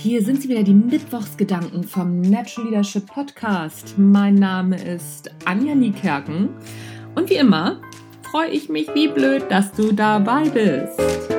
hier sind sie wieder, die Mittwochsgedanken vom Natural Leadership Podcast. Mein Name ist Anja Niekerken und wie immer freue ich mich wie blöd, dass du dabei bist.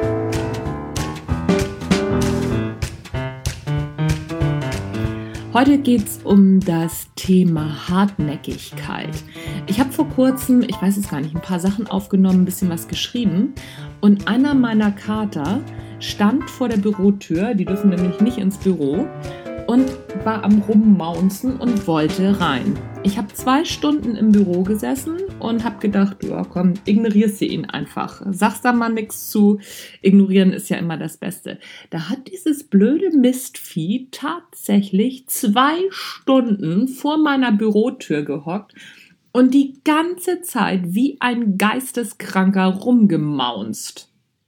Heute geht es um das Thema Hartnäckigkeit. Ich habe vor kurzem, ich weiß es gar nicht, ein paar Sachen aufgenommen, ein bisschen was geschrieben und einer meiner Kater stand vor der Bürotür, die dürfen nämlich nicht ins Büro, und war am Rummaunzen und wollte rein. Ich habe 2 Stunden im Büro gesessen und habe gedacht, ja komm, ignorierst du ihn einfach. Sagst da mal nichts zu, ignorieren ist ja immer das Beste. Da hat dieses blöde Mistvieh tatsächlich 2 Stunden vor meiner Bürotür gehockt und die ganze Zeit wie ein Geisteskranker rumgemaunzt.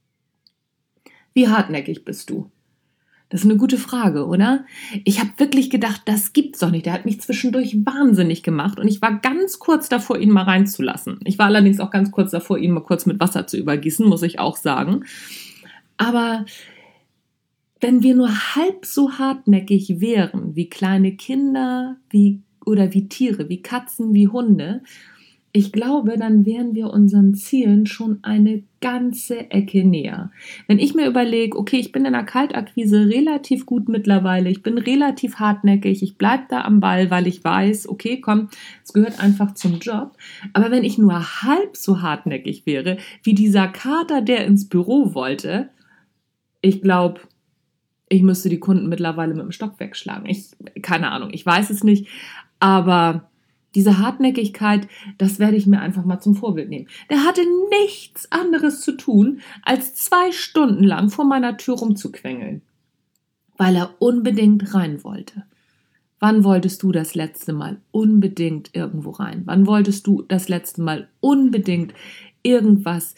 Wie hartnäckig bist du? Das ist eine gute Frage, oder? Ich habe wirklich gedacht, das gibt's doch nicht. Der hat mich zwischendurch wahnsinnig gemacht und ich war ganz kurz davor, ihn mal reinzulassen. Ich war allerdings auch ganz kurz davor, ihn mal kurz mit Wasser zu übergießen, muss ich auch sagen. Aber wenn wir nur halb so hartnäckig wären wie kleine Kinder, wie Tiere, wie Katzen, wie Hunde, ich glaube, dann wären wir unseren Zielen schon eine ganze Ecke näher. Wenn ich mir überlege, okay, ich bin in der Kaltakquise relativ gut mittlerweile, ich bin relativ hartnäckig, ich bleibe da am Ball, weil ich weiß, okay, komm, es gehört einfach zum Job. Aber wenn ich nur halb so hartnäckig wäre, wie dieser Kater, der ins Büro wollte, ich glaube, ich müsste die Kunden mittlerweile mit dem Stock wegschlagen. Keine Ahnung, ich weiß es nicht, aber diese Hartnäckigkeit, das werde ich mir einfach mal zum Vorbild nehmen. Der hatte nichts anderes zu tun, als 2 Stunden lang vor meiner Tür rumzuquengeln, weil er unbedingt rein wollte. Wann wolltest du das letzte Mal unbedingt irgendwo rein? Wann wolltest du das letzte Mal unbedingt irgendwas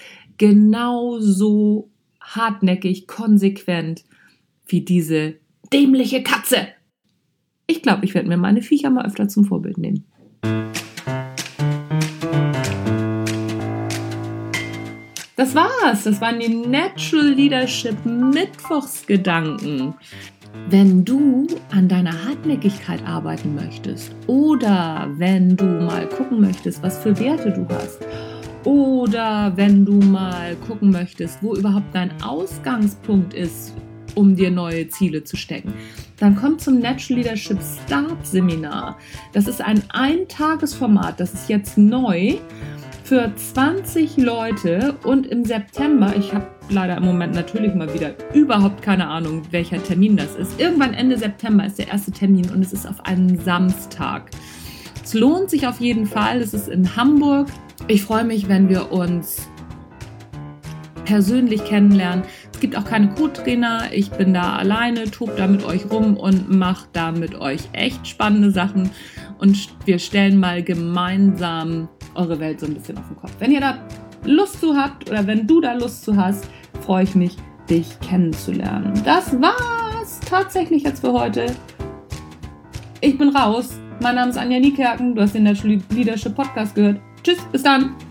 genauso hartnäckig, konsequent wie diese dämliche Katze? Ich glaube, ich werde mir meine Viecher mal öfter zum Vorbild nehmen. Das war's. Das waren die Natural Leadership Mittwochsgedanken. Wenn du an deiner Hartnäckigkeit arbeiten möchtest oder wenn du mal gucken möchtest, was für Werte du hast oder wenn du mal gucken möchtest, wo überhaupt dein Ausgangspunkt ist, um dir neue Ziele zu stecken, dann komm zum Natural Leadership Start Seminar. Das ist ein Eintagesformat, das ist jetzt neu für 20 Leute und im September, ich habe leider im Moment natürlich mal wieder überhaupt keine Ahnung, welcher Termin das ist. Irgendwann Ende September ist der erste Termin und es ist auf einen Samstag. Es lohnt sich auf jeden Fall, es ist in Hamburg. Ich freue mich, wenn wir uns persönlich kennenlernen. Es gibt auch keine Co-Trainer, ich bin da alleine, tobe da mit euch rum und mache da mit euch echt spannende Sachen und wir stellen mal gemeinsam eure Welt so ein bisschen auf den Kopf. Wenn ihr da Lust zu habt oder wenn du da Lust zu hast, freue ich mich, dich kennenzulernen. Das war's tatsächlich jetzt für heute. Ich bin raus. Mein Name ist Anja Niekerken, du hast den Natural Leadership Podcast gehört. Tschüss, bis dann.